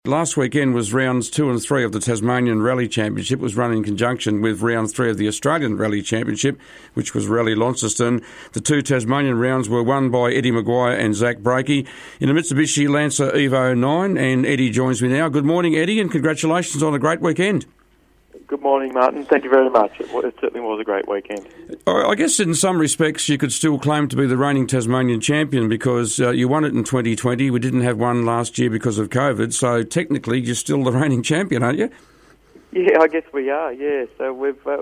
Last weekend was rounds 2 and 3 of the Tasmanian Rally Championship. It was run in conjunction with round 3 of the Australian Rally Championship, which was Rally Launceston. The two Tasmanian rounds were won by Eddie Maguire and Zach Brakey in a Mitsubishi Lancer Evo 9, and Eddie joins me now. Good morning, Eddie, and congratulations on a great weekend. Good morning, Martin. Thank you very much. It certainly was a great weekend. I guess in some respects you could still claim to be the reigning Tasmanian champion because you won it in 2020. We didn't have one last year because of COVID, so technically you're still the reigning champion, aren't you? Yeah, I guess we are, yeah. So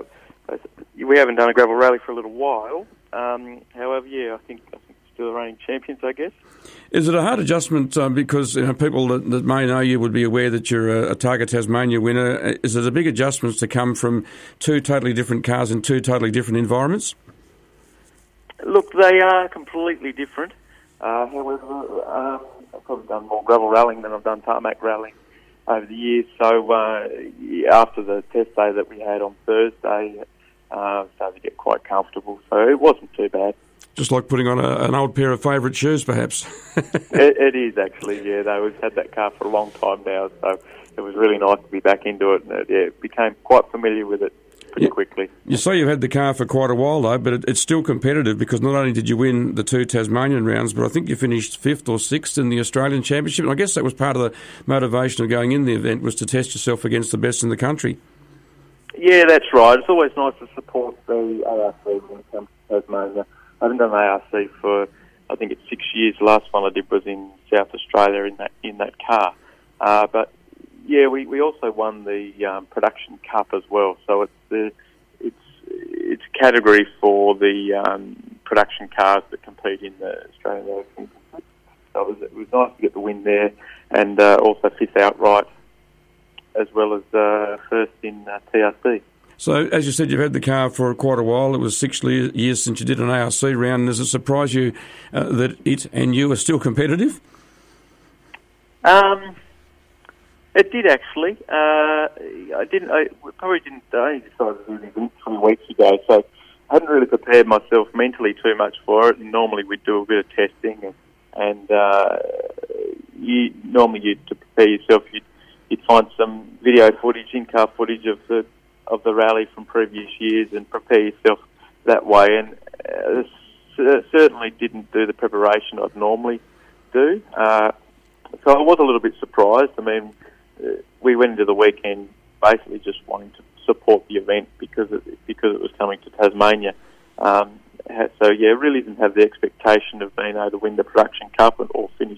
we haven't done a gravel rally for a little while. However, yeah, I think still the reigning champions, I guess. Is it a hard adjustment because people that may know you would be aware that you're a Targa Tasmania winner? Is it a big adjustment to come from two totally different cars in two totally different environments? Look, they are completely different. However, I've probably done more gravel rallying than I've done tarmac rallying over the years. So after the test day that we had on Thursday, I started to get quite comfortable. So it wasn't too bad. Just like putting on an old pair of favourite shoes, perhaps. It is, actually, yeah. We've had that car for a long time now, so it was really nice to be back into it. And it became quite familiar with it pretty quickly. You say you've had the car for quite a while, though, but it's still competitive because not only did you win the two Tasmanian rounds, but I think you finished 5th or 6th in the Australian Championship. And I guess that was part of the motivation of going in the event, was to test yourself against the best in the country. Yeah, that's right. It's always nice to support the ARC when it comes to Tasmania. I haven't done ARC for, I think it's 6 years. The last one I did was in South Australia in that car. But yeah, we also won the Production Cup as well. So it's a category for the production cars that compete in the Australian Rally Championship. So it was nice to get the win there, and also 5th outright, as well as first in TRC. So, as you said, you've had the car for quite a while. It was 6 years since you did an ARC round. Does it surprise you that it and you are still competitive? It did, actually. I only decided to do the event 3 weeks ago, so I hadn't really prepared myself mentally too much for it. And normally we'd do a bit of testing, and to prepare yourself, you'd find some video footage, in-car footage of the rally from previous years and prepare yourself that way. And certainly didn't do the preparation I'd normally do. So I was a little bit surprised. I mean, we went into the weekend basically just wanting to support the event because it was coming to Tasmania. So yeah, really didn't have the expectation of being able to win the Production Cup or finish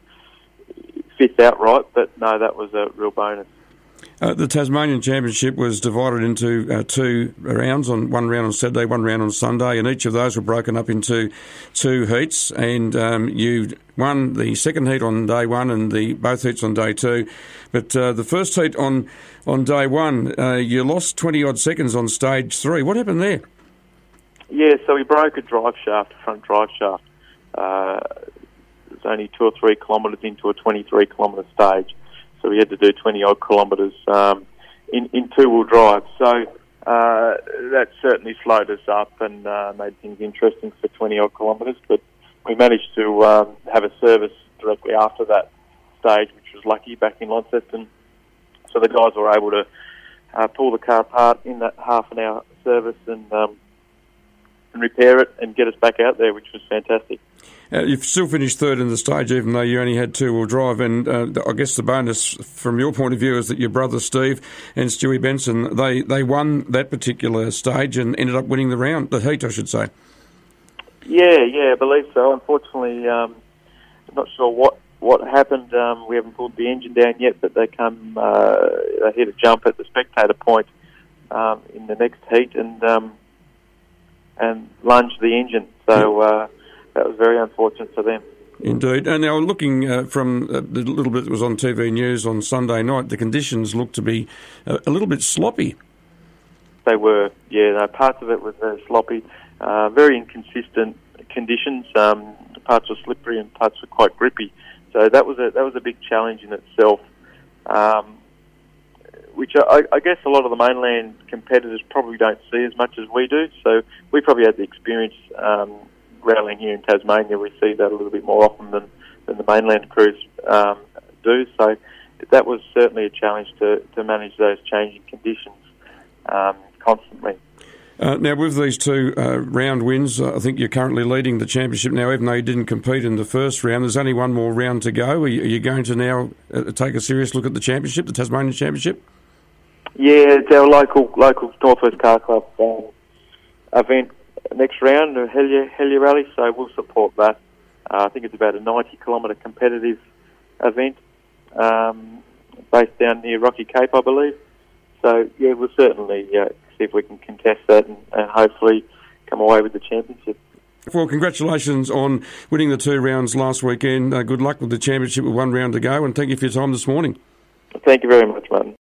5th outright. But no, that was a real bonus. The Tasmanian Championship was divided into 2 rounds, one round on Saturday, one round on Sunday, and each of those were broken up into 2 heats, and you won the second heat on day 1 and both heats on day 2. But the first heat on day 1, you lost 20-odd seconds on stage 3. What happened there? Yeah, so we broke a front drive shaft. It was only 2 or 3 kilometres into a 23-kilometre stage. So we had to do 20-odd kilometres in 2-wheel drive. So that certainly slowed us up and made things interesting for 20-odd kilometres. But we managed to have a service directly after that stage, which was lucky, back in Launceston. So the guys were able to pull the car apart in that half-an-hour service and repair it and get us back out there, which was fantastic. You've still finished 3rd in the stage, even though you only had 2-wheel drive. And I guess the bonus from your point of view is that your brother Steve and Stewie Benson, they won that particular stage and ended up winning the heat, I should say. Yeah, I believe so. Unfortunately, I'm not sure what happened. We haven't pulled the engine down yet, but they hit a jump at the spectator point in the next heat and lunged the engine. So. That was very unfortunate for them. Indeed. And now looking from the little bit that was on TV News on Sunday night, the conditions looked to be a little bit sloppy. They were, yeah. No, parts of it was very sloppy, very inconsistent conditions. Parts were slippery and parts were quite grippy. So that was a big challenge in itself, which I guess a lot of the mainland competitors probably don't see as much as we do. So we probably had the experience rallying here in Tasmania. We see that a little bit more often than the mainland crews do. So that was certainly a challenge to manage those changing conditions constantly. Now, with these two round wins, I think you're currently leading the championship now, even though you didn't compete in the first round. There's only one more round to go. Are you going to now take a serious look at the championship, the Tasmanian Championship? Yeah, it's our local North West Car Club event next round, the Helia Rally, so we'll support that. I think it's about a 90-kilometre competitive event based down near Rocky Cape, I believe. So, yeah, we'll certainly see if we can contest that and hopefully come away with the championship. Well, congratulations on winning the 2 rounds last weekend. Good luck with the championship with 1 round to go, and thank you for your time this morning. Thank you very much, Martin.